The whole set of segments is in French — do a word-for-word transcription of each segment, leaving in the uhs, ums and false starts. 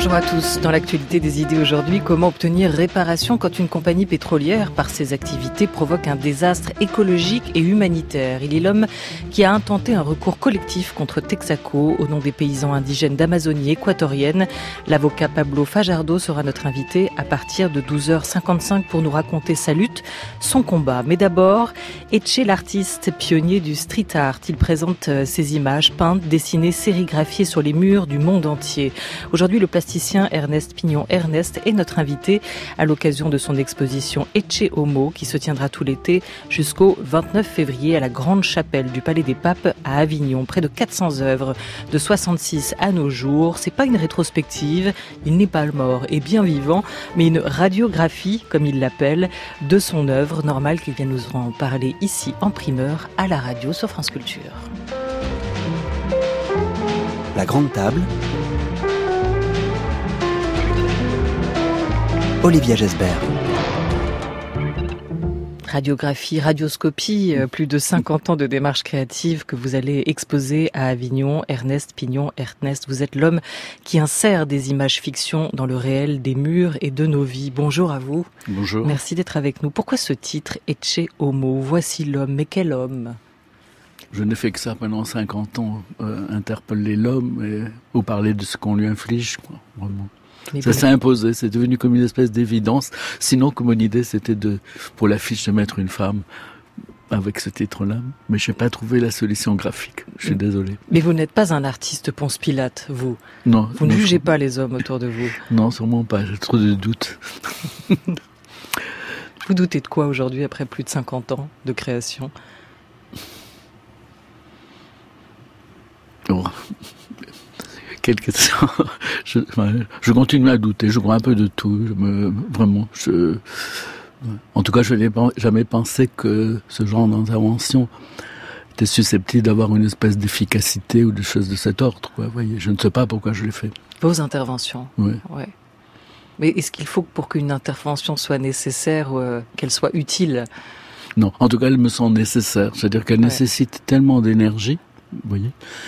Bonjour à tous. Dans l'actualité des idées aujourd'hui, comment obtenir réparation quand une compagnie pétrolière, par ses activités, provoque un désastre écologique et humanitaire. Il est l'homme qui a intenté un recours collectif contre Texaco au nom des paysans indigènes d'Amazonie équatorienne. L'avocat Pablo Fajardo sera notre invité à partir de douze heures cinquante-cinq pour nous raconter sa lutte, son combat. Mais d'abord, Etche, l'artiste pionnier du street art. Il présente ses images peintes, dessinées, sérigraphiées sur les murs du monde entier. Aujourd'hui, le plasticien Ernest Pignon-Ernest est notre invité à l'occasion de son exposition Etche Homo qui se tiendra tout l'été jusqu'au vingt-neuf février à la Grande Chapelle du Palais des Papes à Avignon. Près de quatre cents œuvres de soixante-six à nos jours. C'est pas une rétrospective, il n'est pas mort et bien vivant, mais une radiographie, comme il l'appelle, de son œuvre. Normal qu'il vienne nous en parler ici en primeur à la radio sur France Culture. La Grande Table. Olivia Gesbert. Radiographie, radioscopie, euh, plus de cinquante ans de démarche créative que vous allez exposer à Avignon. Ernest Pignon-Ernest, vous êtes l'homme qui insère des images fiction dans le réel des murs et de nos vies. Bonjour à vous. Bonjour. Merci d'être avec nous. Pourquoi ce titre, Etche Homo? Voici l'homme. Mais quel homme? Je n'ai fait que ça pendant cinquante ans, euh, interpeller l'homme et, ou parler de ce qu'on lui inflige, quoi, vraiment. Mais ça s'est imposé, c'est devenu comme une espèce d'évidence. Sinon, comme mon idée, c'était de, pour l'affiche, de mettre une femme avec ce titre-là. Mais je n'ai pas trouvé la solution graphique. Je suis désolé. Mais vous n'êtes pas un artiste Ponce Pilate, vous. Non. Vous ne non, jugez je... pas les hommes autour de vous. Non, sûrement pas. J'ai trop de doutes. Vous doutez de quoi aujourd'hui, après plus de cinquante ans de création? Oh. Quelle question. je, je continue à douter, je crois un peu de tout, je me, vraiment. Je, en tout cas, je n'ai jamais pensé que ce genre d'intervention était susceptible d'avoir une espèce d'efficacité ou de choses de cet ordre. Quoi, voyez. Je ne sais pas pourquoi je l'ai fait. Vos interventions. Oui. Ouais. Mais est-ce qu'il faut, pour qu'une intervention soit nécessaire, euh, qu'elle soit utile? Non, en tout cas, elles me sont nécessaires. C'est-à-dire qu'elles ouais. nécessitent tellement d'énergie, vous voyez,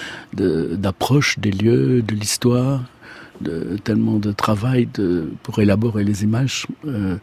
de, d'approche des lieux, de l'histoire, de, tellement de travail de, pour élaborer les images, euh,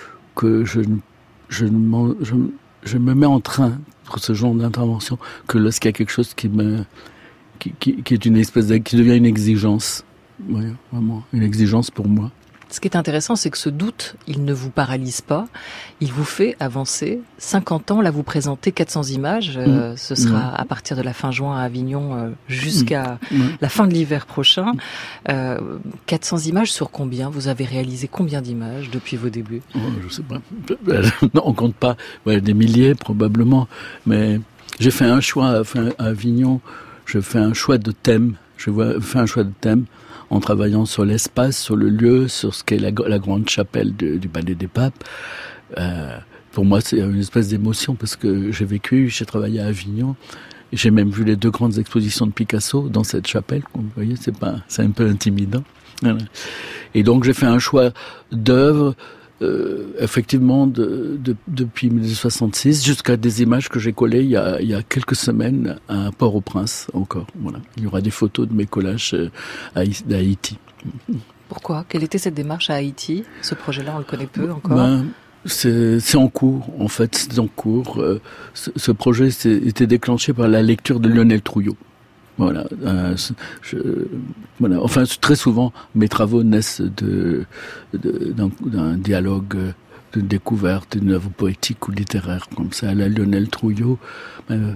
que je, je, je, je me mets en train pour ce genre d'intervention que lorsqu'il y a quelque chose qui me, qui, qui, qui est une espèce de, qui devient une exigence, oui, vraiment une exigence pour moi. Ce qui est intéressant, c'est que ce doute, il ne vous paralyse pas, il vous fait avancer. cinquante ans, là vous présentez quatre cents images, euh, mmh. ce sera mmh. à partir de la fin juin à Avignon euh, jusqu'à mmh. la fin de l'hiver prochain. Euh, quatre cents images sur combien? Vous avez réalisé combien d'images depuis vos débuts? Oh, je sais pas, non, on compte pas, ouais, des milliers probablement, mais j'ai fait un choix à Avignon, je fais un choix de thème, je fais un choix de thème, en travaillant sur l'espace, sur le lieu, sur ce qu'est la, la grande chapelle de, du Palais des Papes. Euh, pour moi, c'est une espèce d'émotion parce que j'ai vécu, j'ai travaillé à Avignon, et j'ai même vu les deux grandes expositions de Picasso dans cette chapelle. Vous voyez, c'est pas, c'est un peu intimidant. Voilà. Et donc, j'ai fait un choix d'œuvres, euh, effectivement, de, de, depuis dix-neuf cent soixante-six, jusqu'à des images que j'ai collées il y a, il y a quelques semaines à Port-au-Prince, encore. Voilà. Il y aura des photos de mes collages à Haïti. Pourquoi? Quelle était cette démarche à Haïti? Ce projet-là, on le connaît peu encore. Ben, c'est, c'est en cours, en fait, c'est en cours. Euh, ce, ce projet c'est, était déclenché par la lecture de Lionel Trouillot. Voilà, euh, je, voilà. Enfin, très souvent, mes travaux naissent de, de, d'un, d'un dialogue, d'une découverte, d'une œuvre poétique ou littéraire, comme ça. La Lionel Trouillot euh,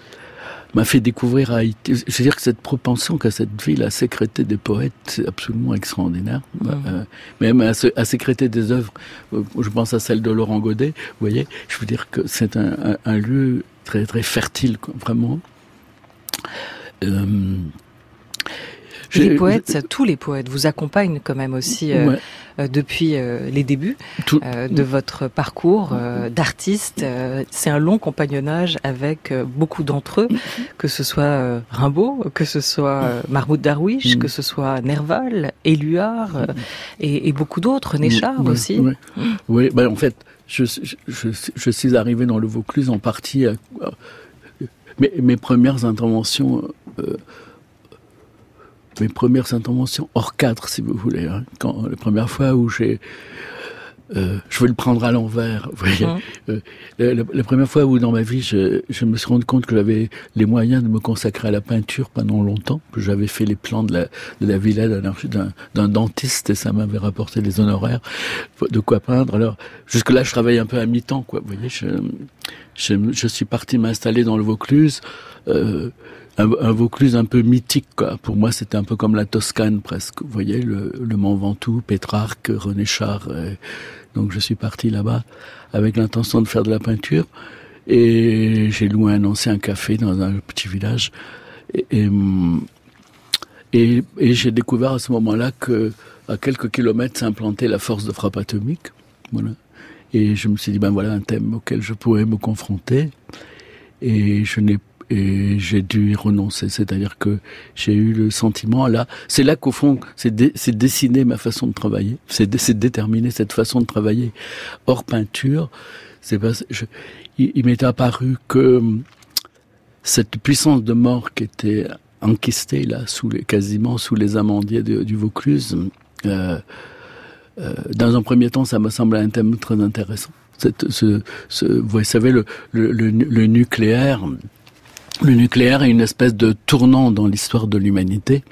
m'a fait découvrir Haïti. Je veux dire que cette propension qu'a cette ville à sécréter des poètes, c'est absolument extraordinaire. Mmh. Euh, même à, à sécréter des œuvres, je pense à celle de Laurent Godet, vous voyez, je veux dire que c'est un, un, un lieu très, très fertile, quoi, vraiment. Euh, les poètes, je... tous les poètes vous accompagnent quand même aussi euh, ouais. euh, depuis euh, les débuts euh, de votre parcours euh, d'artiste. Euh, c'est un long compagnonnage avec euh, beaucoup d'entre eux, que ce soit euh, Rimbaud, que ce soit euh, Mahmoud Darwish, mmh. que ce soit Nerval, Éluard euh, et, et beaucoup d'autres, Néchard mmh. aussi. Oui, mmh. ouais, ben, en fait, je, je, je, je suis arrivé dans le Vaucluse en partie... À, à, Mes, mes premières interventions euh, mes premières interventions hors cadre, si vous voulez. Hein. Quand la première fois où j'ai Euh, je vais le prendre à l'envers. Vous voyez. Mmh. Euh, la, la, la première fois où dans ma vie, je, je me suis rendu compte que j'avais les moyens de me consacrer à la peinture pendant longtemps, que j'avais fait les plans de la, de la villa d'un, d'un, d'un dentiste et ça m'avait rapporté des honoraires de quoi peindre. Alors jusque-là, je travaillais un peu à mi-temps, quoi. Vous voyez, je, je, je suis parti m'installer dans le Vaucluse. Euh, Un, un Vaucluse un peu mythique, quoi. Pour moi, c'était un peu comme la Toscane, presque. Vous voyez, le, le Mont Ventoux, Pétrarque, René Char. Et donc, je suis parti là-bas avec l'intention de faire de la peinture. Et j'ai loué un ancien café dans un petit village. Et, et, et, et j'ai découvert à ce moment-là que, à quelques kilomètres, s'implantait la force de frappe atomique. Voilà. Et je me suis dit, ben voilà un thème auquel je pourrais me confronter. Et je n'ai Et j'ai dû y renoncer, c'est-à-dire que j'ai eu le sentiment, là, c'est là qu'au fond, c'est, dé, c'est dessiner ma façon de travailler, c'est, dé, c'est déterminer cette façon de travailler. Hors peinture, c'est pas, je, il, il m'est apparu que cette puissance de mort qui était enquistée là, sous les, quasiment sous les amandiers de, du Vaucluse, euh, euh, dans un premier temps, ça me semblait un thème très intéressant. Cette, ce, ce, vous savez, le, le, le, le nucléaire. Le nucléaire est une espèce de tournant dans l'histoire de l'humanité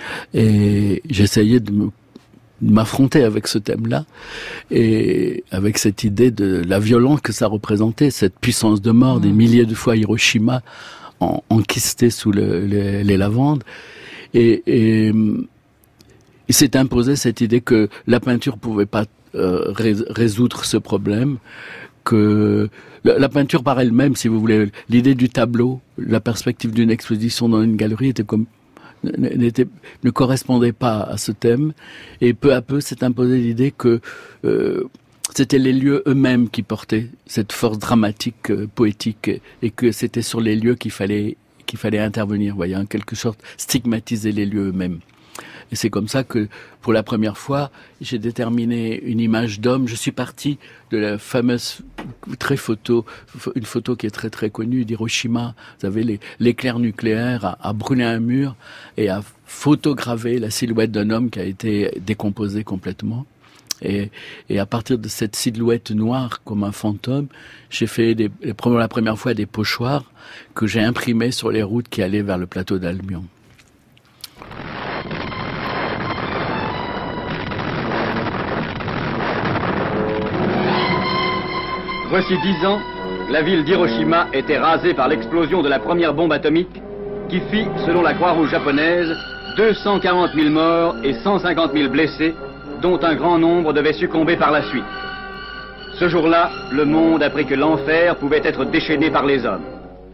et j'essayais de, me, de m'affronter avec ce thème-là et avec cette idée de la violence que ça représentait, cette puissance de mort, mmh. des milliers de fois Hiroshima en, enquisté sous le, les, les lavandes et, et il s'est imposé cette idée que la peinture pouvait pas euh, résoudre ce problème, que la peinture par elle-même, si vous voulez, l'idée du tableau, la perspective d'une exposition dans une galerie était comme, n'était, ne correspondait pas à ce thème. Et peu à peu s'est imposée l'idée que euh, c'était les lieux eux-mêmes qui portaient cette force dramatique, euh, poétique, et, et que c'était sur les lieux qu'il fallait, qu'il fallait intervenir, voyez, en quelque sorte stigmatiser les lieux eux-mêmes. Et c'est comme ça que, pour la première fois, j'ai déterminé une image d'homme. Je suis parti de la fameuse très photo, une photo qui est très très connue d'Hiroshima. Vous savez, les, l'éclair nucléaire a, a brûlé un mur et a photogravé la silhouette d'un homme qui a été décomposé complètement. Et, et à partir de cette silhouette noire comme un fantôme, j'ai fait des, pour la première fois des pochoirs que j'ai imprimés sur les routes qui allaient vers le plateau d'Albion. Voici dix ans, la ville d'Hiroshima était rasée par l'explosion de la première bombe atomique qui fit, selon la Croix-Rouge japonaise, deux cent quarante mille morts et cent cinquante mille blessés, dont un grand nombre devaient succomber par la suite. Ce jour-là, le monde apprit que l'enfer pouvait être déchaîné par les hommes.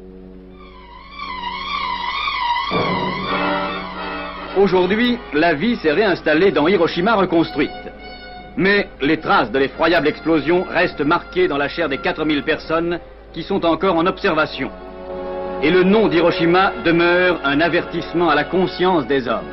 Aujourd'hui, la vie s'est réinstallée dans Hiroshima reconstruite. Mais les traces de l'effroyable explosion restent marquées dans la chair des quatre mille personnes qui sont encore en observation. Et le nom d'Hiroshima demeure un avertissement à la conscience des hommes.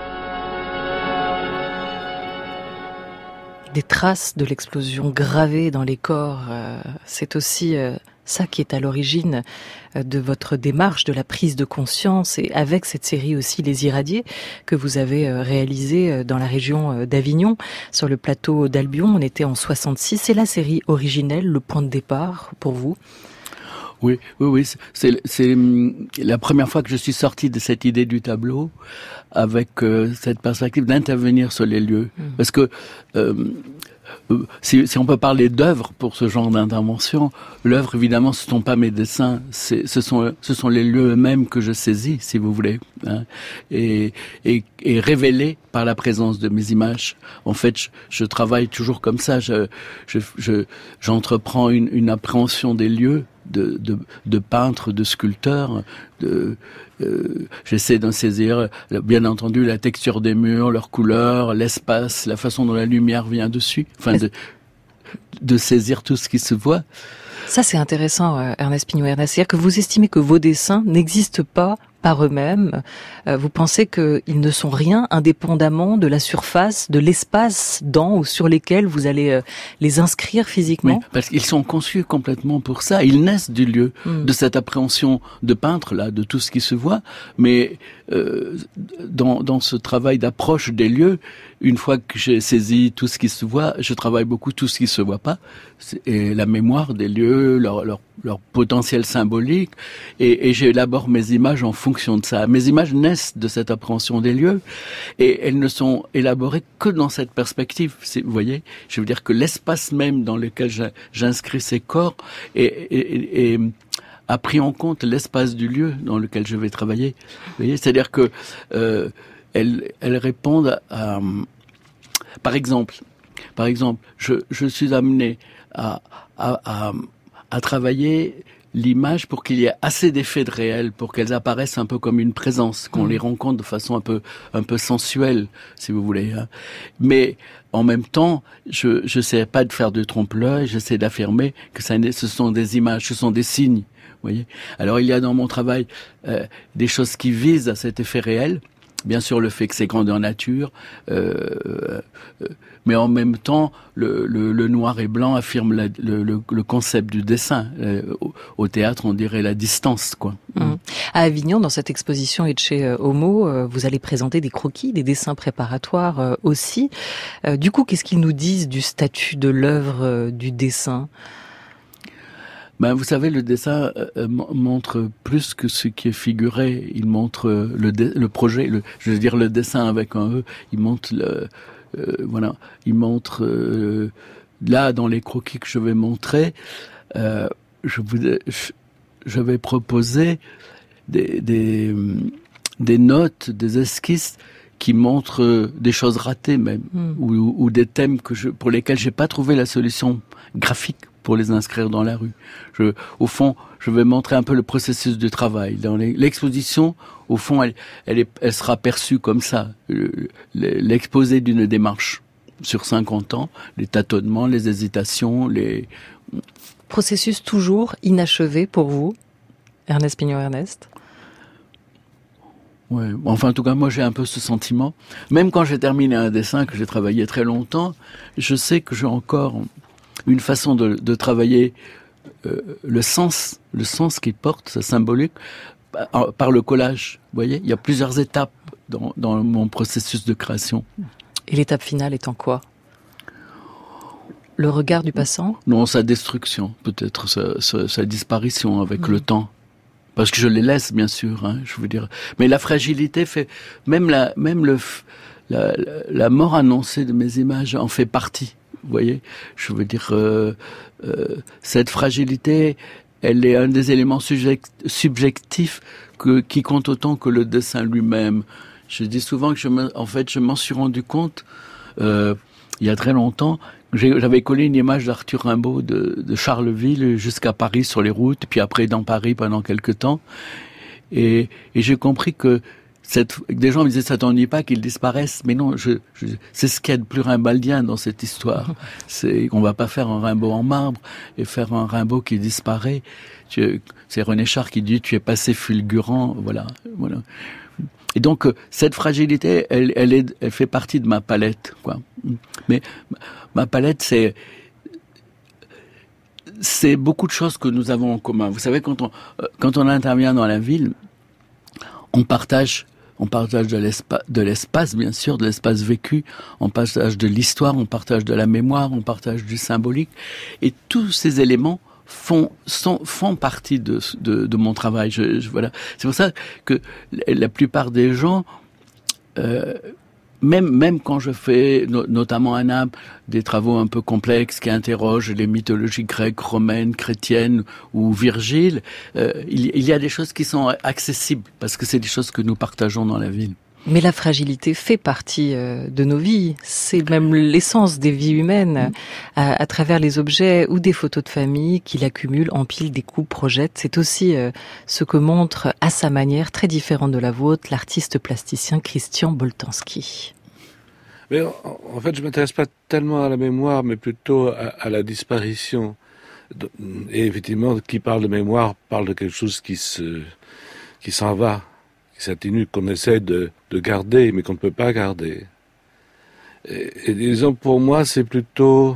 Des traces de l'explosion gravées dans les corps, euh, c'est aussi euh, ça qui est à l'origine de votre démarche, de la prise de conscience, et avec cette série aussi Les Irradiés que vous avez réalisée dans la région d'Avignon, sur le plateau d'Albion. On était en soixante-six. C'est la série originelle, le point de départ pour vous? Oui, oui, oui. C'est, c'est la première fois que je suis sorti de cette idée du tableau avec euh, cette perspective d'intervenir sur les lieux. Mmh. Parce que euh, Si, si on peut parler d'œuvre pour ce genre d'intervention, l'œuvre, évidemment, ce ne sont pas mes dessins, c'est, ce sont, ce sont les lieux eux-mêmes que je saisis, si vous voulez, hein, et, et, et révélés par la présence de mes images. En fait, je, je travaille toujours comme ça, je, je, je, j'entreprends une, une appréhension des lieux, de, de, de peintre, de sculpteur, de, euh, j'essaie d'en saisir, bien entendu, la texture des murs, leur couleur, l'espace, la façon dont la lumière vient dessus, enfin, de, de saisir tout ce qui se voit. Ça, c'est intéressant, Ernest Pignot-Ernest. C'est-à-dire que vous estimez que vos dessins n'existent pas par eux-mêmes. Euh, vous pensez qu'ils ne sont rien indépendamment de la surface, de l'espace dans ou sur lesquels vous allez euh, les inscrire physiquement? Oui, parce qu'ils sont conçus complètement pour ça. Ils naissent du lieu, mmh. de cette appréhension de peintre, là, de tout ce qui se voit. Mais euh, dans, dans ce travail d'approche des lieux, une fois que j'ai saisi tout ce qui se voit, je travaille beaucoup tout ce qui se voit pas. Et la mémoire des lieux, leur, leur, leur potentiel symbolique. Et, et j'élabore mes images en fonction de ça. Mes images naissent de cette appréhension des lieux. Et elles ne sont élaborées que dans cette perspective. C'est, vous voyez, je veux dire que l'espace même dans lequel j'inscris ces corps est, est, est, a pris en compte l'espace du lieu dans lequel je vais travailler. Vous voyez, c'est-à-dire que euh, elles, elles répondent à, à, par exemple, par exemple, je, je suis amené à, à, à, à travailler l'image pour qu'il y ait assez d'effets de réel, pour qu'elles apparaissent un peu comme une présence, qu'on mmh. les rencontre de façon un peu, un peu sensuelle, si vous voulez. Hein. Mais en même temps, je j'essaie pas de faire de trompe-l'œil, j'essaie d'affirmer que ça, ce sont des images, ce sont des signes. Vous voyez. Alors il y a dans mon travail euh, des choses qui visent à cet effet réel. Bien sûr, le fait que c'est grandeur nature, euh, euh, mais en même temps, le, le, le noir et blanc affirme la, le, le, le concept du dessin. Euh, au, au théâtre, on dirait la distance, quoi. Mmh. À Avignon, dans cette exposition et de chez euh, Homo, euh, vous allez présenter des croquis, des dessins préparatoires euh, aussi. Euh, du coup, qu'est-ce qu'ils nous disent du statut de l'œuvre euh, du dessin ? Ben, vous savez, le dessin euh, montre plus que ce qui est figuré. Il montre le, de, le projet, le, je veux dire le dessin avec un E. Il montre, le, euh, voilà, il montre euh, là dans les croquis que je vais montrer. Euh, je, vous, je, je vais proposer des, des, des notes, des esquisses qui montrent des choses ratées même, mmh. ou, ou des thèmes que je, pour lesquels j'ai pas trouvé la solution graphique pour les inscrire dans la rue. Je, au fond, je vais montrer un peu le processus du travail. Dans les, l'exposition, au fond, elle, elle, est, elle sera perçue comme ça, l'exposé d'une démarche sur cinquante ans, les tâtonnements, les hésitations, les... Processus toujours inachevé pour vous, Ernest Pignot-Ernest ? Ouais. Enfin, en tout cas, moi, j'ai un peu ce sentiment. Même quand j'ai terminé un dessin que j'ai travaillé très longtemps, je sais que j'ai encore une façon de, de travailler euh, le sens, le sens qu'il porte, sa symbolique, par, par le collage. Vous voyez, il y a plusieurs étapes dans, dans mon processus de création. Et l'étape finale étant quoi ? Le regard du passant ? Non, sa destruction, peut-être sa, sa, sa disparition avec mmh. le temps. Parce que je les laisse, bien sûr, hein, je veux dire. Mais la fragilité fait, même la, même le, la, la mort annoncée de mes images en fait partie. Vous voyez, je veux dire, euh, euh, cette fragilité, elle est un des éléments subject, subjectifs que, qui compte autant que le dessin lui-même. Je dis souvent que je me, en fait, je m'en suis rendu compte euh, il y a très longtemps. J'ai, j'avais collé une image d'Arthur Rimbaud de, de Charleville jusqu'à Paris sur les routes, puis après dans Paris pendant quelque temps. Et, et j'ai compris que cette, des gens me disaient, ça t'ennuie pas qu'ils disparaissent? Mais non, je, je, c'est ce qu'il y a de plus rimbaldien dans cette histoire. C'est, on va pas faire un Rimbaud en marbre et faire un Rimbaud qui disparaît. Tu, c'est René Char qui dit, tu es passé fulgurant, voilà, voilà. Et donc, cette fragilité, elle, elle, est, elle fait partie de ma palette, quoi. Mais ma palette, c'est, c'est beaucoup de choses que nous avons en commun. Vous savez, quand on, quand on intervient dans la ville, on partage, on partage de l'espace, de l'espace, bien sûr, de l'espace vécu, on partage de l'histoire, on partage de la mémoire, on partage du symbolique. Et tous ces éléments font sont, font partie de, de, de mon travail. Je, je, voilà. C'est pour ça que la plupart des gens, euh, même même quand je fais, no, notamment à Naples, des travaux un peu complexes qui interrogent les mythologies grecques, romaines, chrétiennes ou Virgile, euh, il, il y a des choses qui sont accessibles parce que c'est des choses que nous partageons dans la ville. Mais la fragilité fait partie de nos vies. C'est même l'essence des vies humaines. À, à travers les objets ou des photos de famille qu'il accumule, empile, découpe, projette. C'est aussi euh, ce que montre, à sa manière, très différente de la vôtre, l'artiste plasticien Christian Boltanski. Mais en, en fait, je m'intéresse pas tellement à la mémoire, mais plutôt à, à la disparition. Et effectivement, qui parle de mémoire parle de quelque chose qui se, qui s'en va. cette attitude qu'on essaie de, de garder, mais qu'on ne peut pas garder. Et, et disons, pour moi, c'est plutôt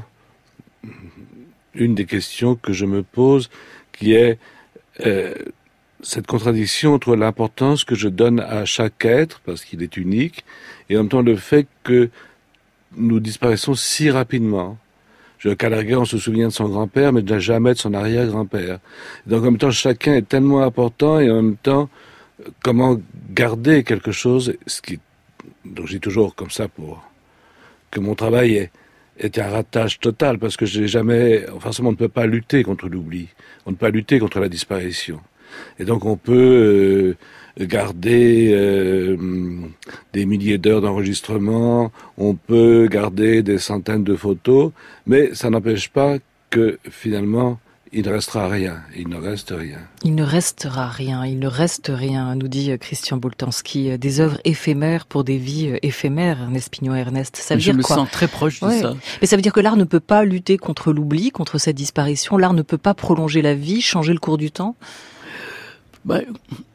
une des questions que je me pose, qui est euh, cette contradiction entre l'importance que je donne à chaque être, parce qu'il est unique, et en même temps le fait que nous disparaissons si rapidement. Je veux Gallagher, on se souvient de son grand-père, mais jamais de son arrière-grand-père. Donc en même temps, chacun est tellement important, et en même temps, comment garder quelque chose, ce qui, donc je dis toujours comme ça pour que mon travail est, est un ratage total, parce que j'ai jamais, enfin, on ne peut pas lutter contre l'oubli, on ne peut pas lutter contre la disparition. Et donc on peut euh, garder euh, des milliers d'heures d'enregistrement, on peut garder des centaines de photos, mais ça n'empêche pas que finalement il ne restera rien, il ne reste rien. Il ne restera rien, il ne reste rien, nous dit Christian Boltanski. Des œuvres éphémères pour des vies éphémères, Ernest Pignon-Ernest. Ça veut Je dire me quoi? sens très proche de ouais. ça. Mais ça veut dire que l'art ne peut pas lutter contre l'oubli, contre cette disparition. L'art ne peut pas prolonger la vie, changer le cours du temps. Ben,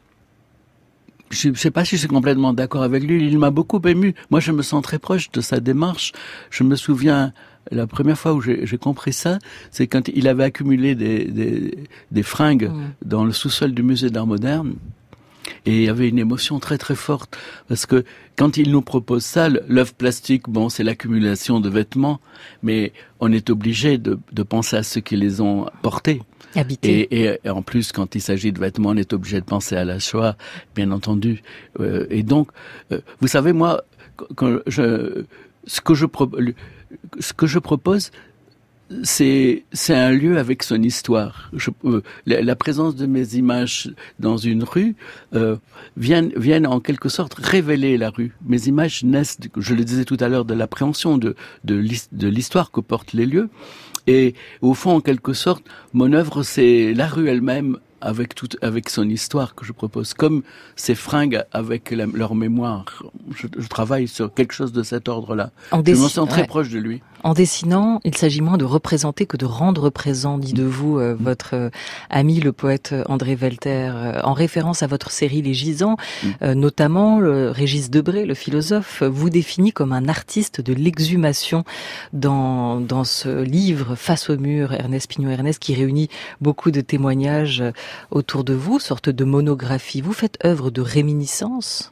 je ne sais pas si je suis complètement d'accord avec lui. Il m'a beaucoup ému. Moi, je me sens très proche de sa démarche. Je me souviens, la première fois où j'ai, j'ai compris ça, c'est quand il avait accumulé des, des, des fringues mmh. dans le sous-sol du musée d'art moderne. Et il y avait une émotion très très forte. Parce que quand il nous propose ça, l'œuvre plastique, bon, c'est l'accumulation de vêtements, mais on est obligé de, de penser à ceux qui les ont portés. Habité. Et, et, et en plus, quand il s'agit de vêtements, on est obligé de penser à la Shoah, bien entendu. Euh, et donc, euh, vous savez, moi, quand je, ce que je, pro, ce que je propose, c'est, c'est un lieu avec son histoire. Je, euh, la, la présence de mes images dans une rue euh, viennent, viennent en quelque sorte révéler la rue. Mes images naissent, je le disais tout à l'heure, de l'appréhension de, de, de l'histoire que portent les lieux. Et au fond, en quelque sorte, mon œuvre, c'est la rue elle-même avec toute, avec son histoire que je propose, comme ces fringues avec la, leur mémoire. Je, je travaille sur quelque chose de cet ordre-là. En dessin, je me sens très ouais. proche de lui. En dessinant, il s'agit moins de représenter que de rendre présent, dit de vous, euh, votre euh, ami le poète André Velter, euh, en référence à votre série Les Gisants, euh, notamment le Régis Debray, le philosophe, vous définit comme un artiste de l'exhumation dans dans ce livre Face au mur, Ernest Pignon-Ernest, qui réunit beaucoup de témoignages autour de vous, sorte de monographie. Vous faites œuvre de réminiscence?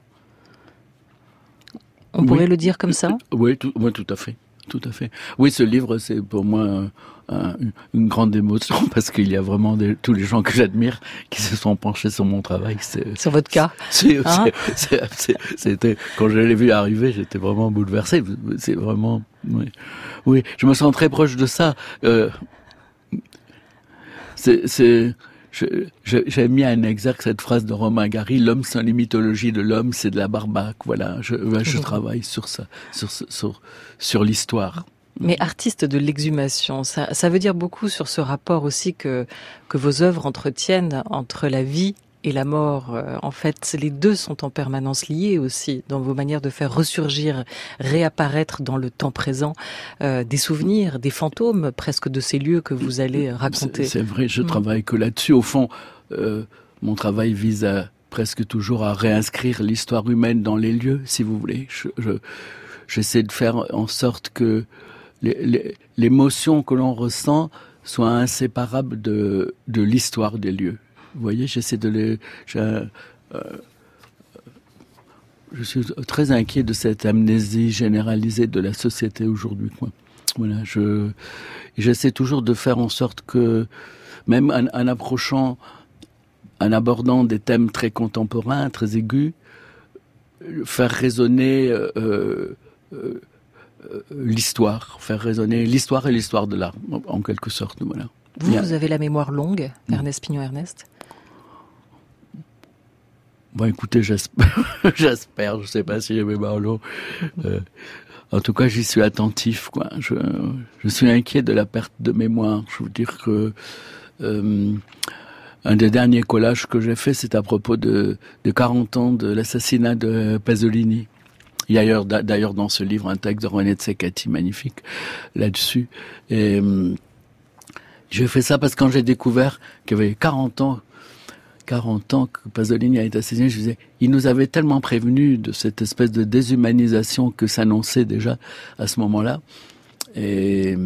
On oui. pourrait le dire comme ça? Oui, tout, oui, tout à fait. Tout à fait. Oui, ce livre, c'est pour moi un, une grande émotion parce qu'il y a vraiment des, tous les gens que j'admire qui se sont penchés sur mon travail. C'est, sur votre cas. C'est, hein c'est, c'est, c'est, c'était, quand je l'ai vu arriver, j'étais vraiment bouleversé. C'est vraiment, oui, oui, je me sens très proche de ça. Euh, c'est, c'est, Je, je, j'ai mis en exergue cette phrase de Romain Gary, l'homme sans les mythologies de l'homme, c'est de la barbaque. Voilà, je, je travaille sur ça, sur, sur, sur l'histoire. Mais artiste de l'exhumation, ça, ça veut dire beaucoup sur ce rapport aussi que, que vos œuvres entretiennent entre la vie et la mort. En fait, les deux sont en permanence liés aussi dans vos manières de faire ressurgir, réapparaître dans le temps présent euh, des souvenirs, des fantômes presque de ces lieux que vous allez raconter. C'est, c'est vrai, je mmh. travaille que là-dessus. Au fond, euh, mon travail vise à, presque toujours à réinscrire l'histoire humaine dans les lieux, si vous voulez. Je, je, j'essaie de faire en sorte que les, les, l'émotion que l'on ressent soit inséparable de, de l'histoire des lieux. Vous voyez, j'essaie de les... Je, euh, je suis très inquiet de cette amnésie généralisée de la société aujourd'hui, quoi. Voilà, je, j'essaie toujours de faire en sorte que, même en, en approchant, en abordant des thèmes très contemporains, très aigus, faire résonner euh, euh, euh, l'histoire, faire résonner l'histoire et l'histoire de l'art, en quelque sorte, voilà. Vous, vous avez la mémoire longue, Ernest Pignon-Ernest? Bon, écoutez, j'espère, j'espère, je sais pas si j'ai mémoire longue. Euh, en tout cas, j'y suis attentif, quoi. Je, je suis inquiet de la perte de mémoire. Je veux dire que euh, un des derniers collages que j'ai fait, c'est à propos de, de quarante ans de l'assassinat de Pasolini. Il y a d'ailleurs, d'ailleurs dans ce livre un texte de René Tsekati magnifique là-dessus. Et j'ai fait ça parce que quand j'ai découvert qu'il y avait quarante ans quarante ans que Pasolini a été assassiné, je disais, il nous avait tellement prévenus de cette espèce de déshumanisation que s'annonçait déjà à ce moment-là. Et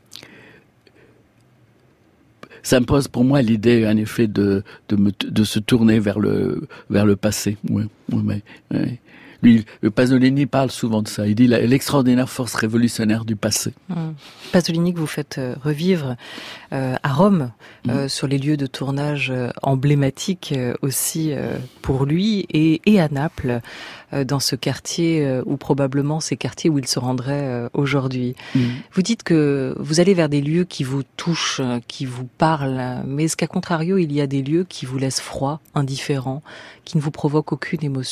ça me pose pour moi l'idée, en effet, de de, me, de se tourner vers le vers le passé. Oui, oui, mais, oui. Lui, Pasolini parle souvent de ça. Il dit la, l'extraordinaire force révolutionnaire du passé. Mmh. Pasolini que vous faites euh, revivre euh, à Rome, euh, mmh. sur les lieux de tournage euh, emblématiques euh, aussi euh, pour lui, et, et à Naples, euh, dans ce quartier euh, ou probablement ces quartiers où il se rendrait euh, aujourd'hui. Mmh. Vous dites que vous allez vers des lieux qui vous touchent, qui vous parlent, mais est-ce qu'à contrario, il y a des lieux qui vous laissent froid, indifférent, qui ne vous provoquent aucune émotion ?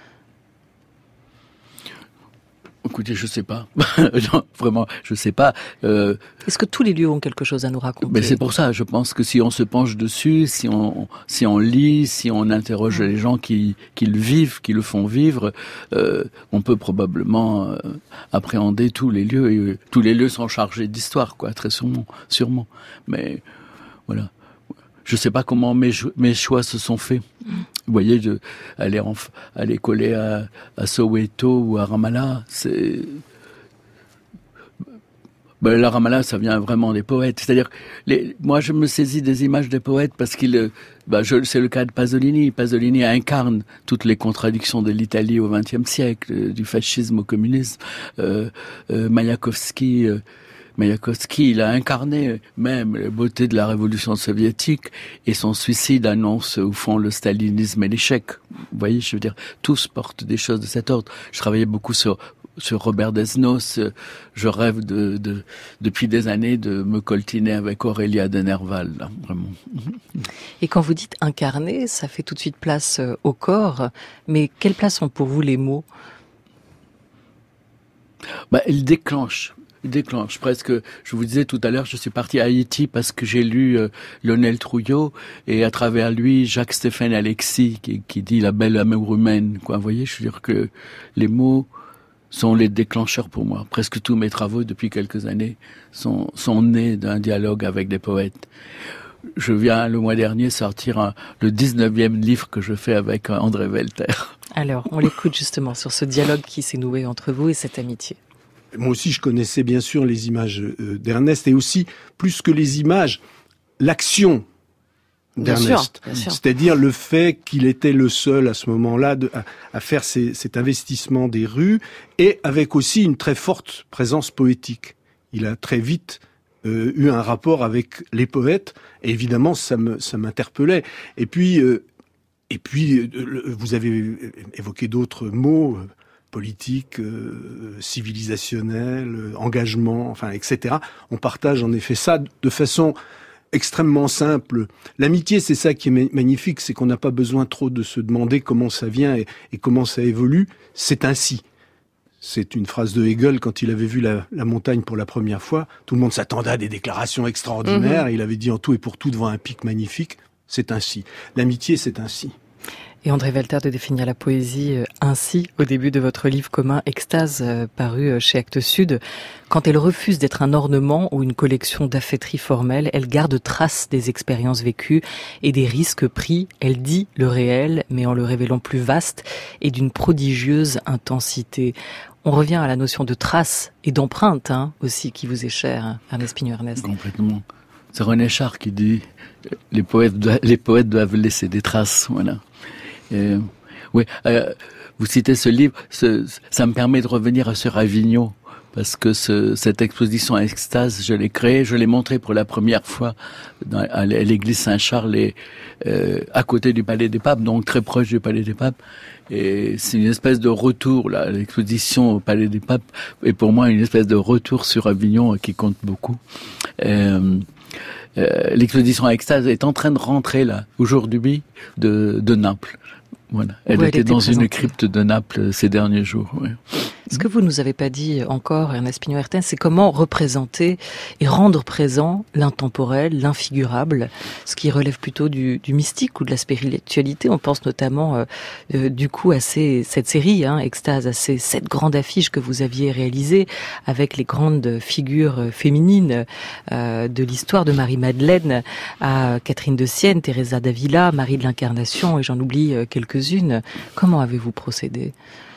Écoutez, je sais pas. Non, vraiment, je sais pas. Euh, Est-ce que tous les lieux ont quelque chose à nous raconter ? Mais c'est pour ça, je pense que si on se penche dessus, si on si on lit, si on interroge mmh. les gens qui qui le vivent, qui le font vivre, euh, on peut probablement euh, appréhender tous les lieux. Et euh, tous les lieux sont chargés d'histoire, quoi, très sûrement, sûrement. Mais voilà. Je sais pas comment mes, mes choix se sont faits. Mmh. Vous voyez, je, aller, en, aller coller à, à Soweto ou à Ramallah, c'est... Ben, la Ramallah, ça vient vraiment des poètes. C'est-à-dire, les, moi, je me saisis des images des poètes parce qu'il, ben, je, c'est le cas de Pasolini. Pasolini incarne toutes les contradictions de l'Italie au vingtième siècle, du fascisme au communisme. Euh, euh, Mayakovsky... Euh, Mayakovsky, il a incarné même la beauté de la révolution soviétique et son suicide annonce au fond le stalinisme et l'échec. Vous voyez, je veux dire, tous portent des choses de cet ordre. Je travaillais beaucoup sur sur Robert Desnos. Je rêve de, de depuis des années de me coltiner avec Aurélia de Nerval, là, vraiment. Et quand vous dites incarner, ça fait tout de suite place au corps. Mais quelle place ont pour vous les mots ? Bah, ils déclenchent. Il déclenche presque. Je vous disais tout à l'heure, je suis parti à Haïti parce que j'ai lu euh, Lionel Trouillot et à travers lui Jacques-Stéphane Alexis qui, qui dit la belle amour humaine. Quoi, vous voyez, je veux dire que les mots sont les déclencheurs pour moi. Presque tous mes travaux depuis quelques années sont sont nés d'un dialogue avec des poètes. Je viens le mois dernier sortir un, le dix-neuvième livre que je fais avec André Welter. Alors, on l'écoute justement sur ce dialogue qui s'est noué entre vous et cette amitié. Moi aussi, je connaissais bien sûr les images d'Ernest et aussi, plus que les images, l'action d'Ernest. Bien sûr, bien sûr. C'est-à-dire le fait qu'il était le seul à ce moment-là de, à, à faire ces, cet investissement des rues et avec aussi une très forte présence poétique. Il a très vite euh, eu un rapport avec les poètes et évidemment, ça me, ça m'interpellait. Et puis, euh, et puis, euh, vous avez évoqué d'autres mots, euh, politique, euh, civilisationnel, euh, engagement, enfin, et cetera. On partage en effet ça de façon extrêmement simple. L'amitié, c'est ça qui est magnifique, c'est qu'on n'a pas besoin trop de se demander comment ça vient et, et comment ça évolue. C'est ainsi. C'est une phrase de Hegel quand il avait vu la, la montagne pour la première fois. Tout le monde s'attendait à des déclarations extraordinaires. Mmh. Il avait dit en tout et pour tout devant un pic magnifique. C'est ainsi. L'amitié, c'est ainsi. Et André Welter de définir la poésie ainsi au début de votre livre commun Extase, paru chez Actes Sud. Quand elle refuse d'être un ornement ou une collection d'affaîtries formelles, elle garde trace des expériences vécues et des risques pris. Elle dit le réel, mais en le révélant plus vaste et d'une prodigieuse intensité. On revient à la notion de trace et d'empreinte, hein, aussi, qui vous est chère, Ernest Pignot-Ernest. Complètement. C'est René Char qui dit les poètes doivent, les poètes doivent laisser des traces, voilà. Et, oui, euh, vous citez ce livre, ce, ça me permet de revenir sur Avignon, parce que ce, cette exposition à Extase, je l'ai créée, je l'ai montrée pour la première fois dans, à l'église Saint-Charles, et, euh, à côté du Palais des Papes, donc très proche du Palais des Papes. Et c'est une espèce de retour, là, l'exposition au Palais des Papes est pour moi une espèce de retour sur Avignon qui compte beaucoup. Euh, euh, l'exposition à Extase est en train de rentrer là, aujourd'hui, de, de Naples. Voilà. Elle, elle était dans présentée. Une crypte de Naples ces derniers jours. Oui. Ce que vous nous avez pas dit encore, Ernest Pignon-Ernest, c'est comment représenter et rendre présent l'intemporel, l'infigurable, ce qui relève plutôt du, du mystique ou de la spiritualité. On pense notamment euh, euh, du coup à ces, cette série, hein, Extase, à ces sept grandes affiches que vous aviez réalisées avec les grandes figures féminines euh, de l'histoire, de Marie-Madeleine à Catherine de Sienne, Teresa d'Avila, Marie de l'Incarnation, et j'en oublie quelques-unes. Comment avez-vous procédé ?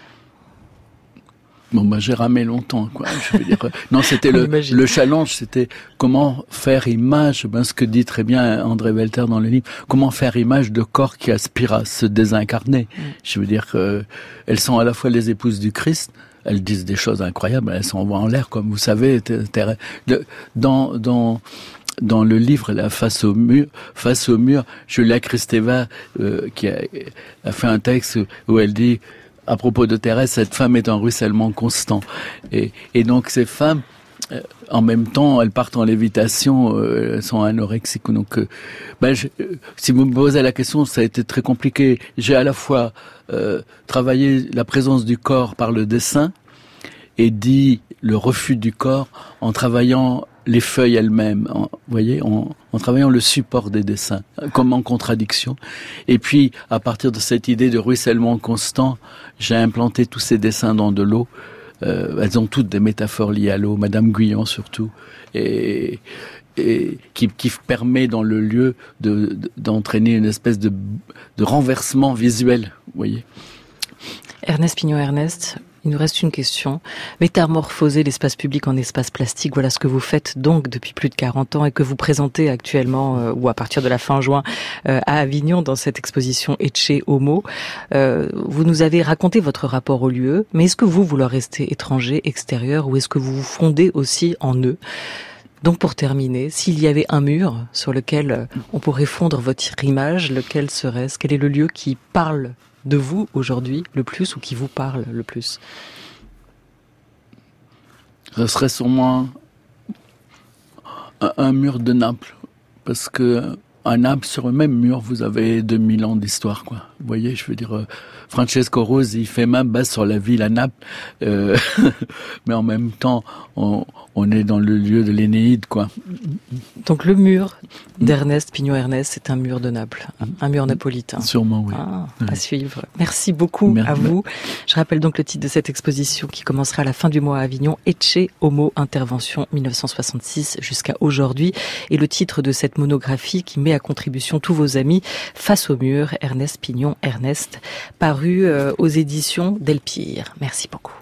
Bon, bah, j'ai ramé longtemps, quoi. Je veux dire, non, c'était le, le challenge, c'était comment faire image, ben, ce que dit très bien André Welter dans le livre, comment faire image de corps qui aspirent à se désincarner. Mm. Je veux dire que, elles sont à la fois les épouses du Christ, elles disent des choses incroyables, elles s'envoient en l'air, comme vous savez, dans, dans, dans le livre, là, face au mur, face au mur, Julia Kristeva, euh, qui a, a fait un texte où elle dit, à propos de Thérèse, cette femme est un ruissellement constant. Et, et donc ces femmes, euh, en même temps, elles partent en lévitation, euh, elles sont anorexiques. Donc, euh, ben, je, euh, si vous me posez la question, ça a été très compliqué. J'ai à la fois euh, travaillé la présence du corps par le dessin et dit le refus du corps en travaillant les feuilles elles-mêmes, en, vous voyez, en, en travaillant le support des dessins, comme en contradiction. Et puis, à partir de cette idée de ruissellement constant, j'ai implanté tous ces dessins dans de l'eau. Euh, elles ont toutes des métaphores liées à l'eau, Madame Guyon surtout, et, et qui, qui permet dans le lieu de, de, d'entraîner une espèce de, de renversement visuel, vous voyez. Ernest Pignon-Ernest, il nous reste une question. Métamorphoser l'espace public en espace plastique, voilà ce que vous faites donc depuis plus de quarante ans et que vous présentez actuellement, euh, ou à partir de la fin juin, euh, à Avignon dans cette exposition Ecce Homo. Euh, vous nous avez raconté votre rapport au lieu, mais est-ce que vous, vous leur restez étranger, extérieur, ou est-ce que vous vous fondez aussi en eux ? Donc pour terminer, s'il y avait un mur sur lequel on pourrait fondre votre image, lequel serait-ce ? Quel est le lieu qui parle de vous aujourd'hui le plus ou qui vous parle le plus ? Ce serait sûrement un, un mur de Naples, parce que à Naples, sur le même mur, vous avez deux mille ans d'histoire, quoi. Vous voyez, je veux dire, euh, Francesco Rosi, il fait main basse sur la ville à Naples, euh, mais en même temps, on, on est dans le lieu de l'Énéide, quoi. Donc le mur d'Ernest Pignon-Ernest, c'est un mur de Naples, un mur napolitain. Sûrement, oui. Ah, oui. À suivre. Merci beaucoup Merci. à vous. Je rappelle donc le titre de cette exposition qui commencera à la fin du mois à Avignon, Ecce Homo, intervention dix-neuf cent soixante-six jusqu'à aujourd'hui, et le titre de cette monographie qui met à contribution tous vos amis, Face au mur, Ernest Pignon-Ernest, paru euh, aux éditions Delpire. Merci beaucoup.